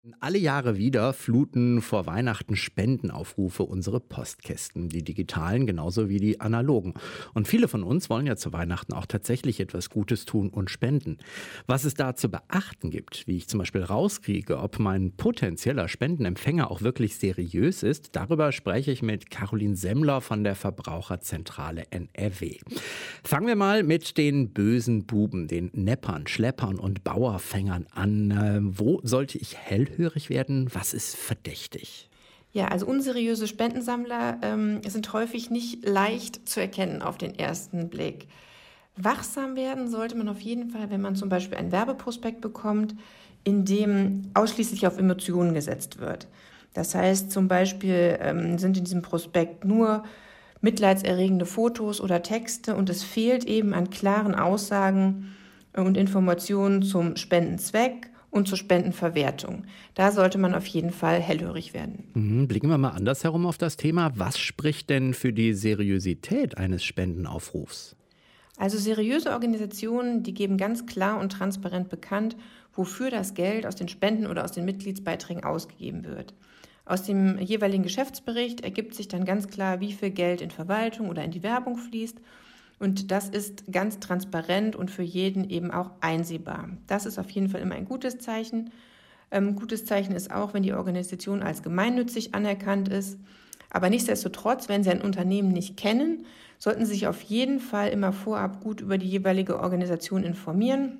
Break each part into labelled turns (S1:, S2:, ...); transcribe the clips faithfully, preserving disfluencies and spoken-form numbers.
S1: Alle Jahre wieder fluten vor Weihnachten Spendenaufrufe unsere Postkästen, die digitalen genauso wie die analogen. Und viele von uns wollen ja zu Weihnachten auch tatsächlich etwas Gutes tun und spenden. Was es da zu beachten gibt, wie ich zum Beispiel rauskriege, ob mein potenzieller Spendenempfänger auch wirklich seriös ist, darüber spreche ich mit Caroline Semmler von der Verbraucherzentrale N R W. Fangen wir mal mit den bösen Buben, den Neppern, Schleppern und Bauerfängern an. Äh, wo sollte ich hellhörig werden? Was ist verdächtig?
S2: Ja, also unseriöse Spendensammler ähm, sind häufig nicht leicht zu erkennen auf den ersten Blick. Wachsam werden sollte man auf jeden Fall, wenn man zum Beispiel einen Werbeprospekt bekommt, in dem ausschließlich auf Emotionen gesetzt wird. Das heißt zum Beispiel ähm, sind in diesem Prospekt nur mitleidserregende Fotos oder Texte und es fehlt eben an klaren Aussagen und Informationen zum Spendenzweck und zur Spendenverwertung. Da sollte man auf jeden Fall hellhörig werden.
S1: Mhm, blicken wir mal andersherum auf das Thema. Was spricht denn für die Seriosität eines Spendenaufrufs?
S2: Also seriöse Organisationen, die geben ganz klar und transparent bekannt, wofür das Geld aus den Spenden oder aus den Mitgliedsbeiträgen ausgegeben wird. Aus dem jeweiligen Geschäftsbericht ergibt sich dann ganz klar, wie viel Geld in Verwaltung oder in die Werbung fließt. Und das ist ganz transparent und für jeden eben auch einsehbar. Das ist auf jeden Fall immer ein gutes Zeichen. Ähm, gutes Zeichen ist auch, wenn die Organisation als gemeinnützig anerkannt ist. Aber nichtsdestotrotz, wenn Sie ein Unternehmen nicht kennen, sollten Sie sich auf jeden Fall immer vorab gut über die jeweilige Organisation informieren.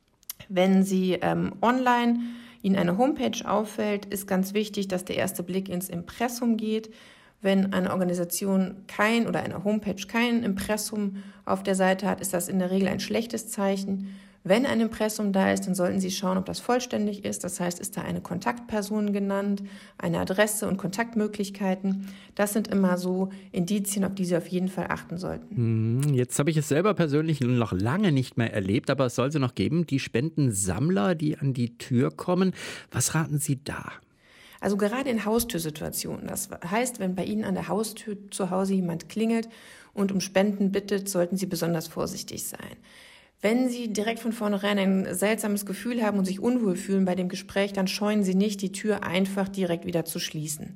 S2: Wenn Sie ähm, online Ihnen eine Homepage auffällt, ist ganz wichtig, dass der erste Blick ins Impressum geht. Wenn eine Organisation kein oder eine Homepage kein Impressum auf der Seite hat, ist das in der Regel ein schlechtes Zeichen. Wenn ein Impressum da ist, dann sollten Sie schauen, ob das vollständig ist. Das heißt, ist da eine Kontaktperson genannt, eine Adresse und Kontaktmöglichkeiten. Das sind immer so Indizien, auf die Sie auf jeden Fall achten sollten.
S1: Hm, Jetzt habe ich es selber persönlich noch lange nicht mehr erlebt, aber es soll sie noch geben. Die Spendensammler, die an die Tür kommen. Was raten Sie da?
S2: Also gerade in Haustürsituationen, das heißt, wenn bei Ihnen an der Haustür zu Hause jemand klingelt und um Spenden bittet, sollten Sie besonders vorsichtig sein. Wenn Sie direkt von vornherein ein seltsames Gefühl haben und sich unwohl fühlen bei dem Gespräch, dann scheuen Sie nicht, die Tür einfach direkt wieder zu schließen.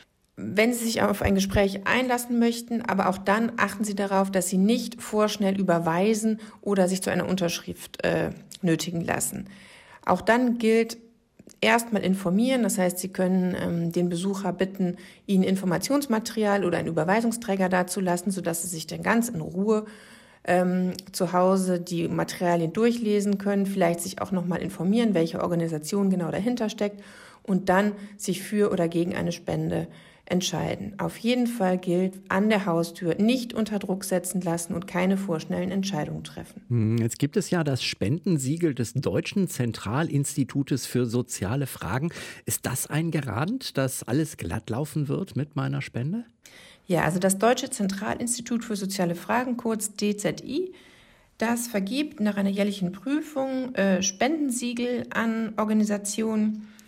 S2: Wenn Sie sich auf ein Gespräch einlassen möchten, aber auch dann achten Sie darauf, dass Sie nicht vorschnell überweisen oder sich zu einer Unterschrift äh, nötigen lassen. Auch dann gilt, erstmal informieren, das heißt, Sie können ähm, den Besucher bitten, Ihnen Informationsmaterial oder einen Überweisungsträger dazulassen, sodass Sie sich dann ganz in Ruhe ähm, zu Hause die Materialien durchlesen können, vielleicht sich auch nochmal informieren, welche Organisation genau dahinter steckt und dann sich für oder gegen eine Spende entscheiden. Auf jeden Fall gilt, an der Haustür nicht unter Druck setzen lassen und keine vorschnellen Entscheidungen treffen.
S1: Hm, Jetzt gibt es ja das Spendensiegel des Deutschen Zentralinstitutes für soziale Fragen. Ist das ein Garant, dass alles glatt laufen wird mit meiner Spende?
S2: Ja, also das Deutsche Zentralinstitut für soziale Fragen, kurz D Z I, das vergibt nach einer jährlichen Prüfung äh, Spendensiegel an Organisationen.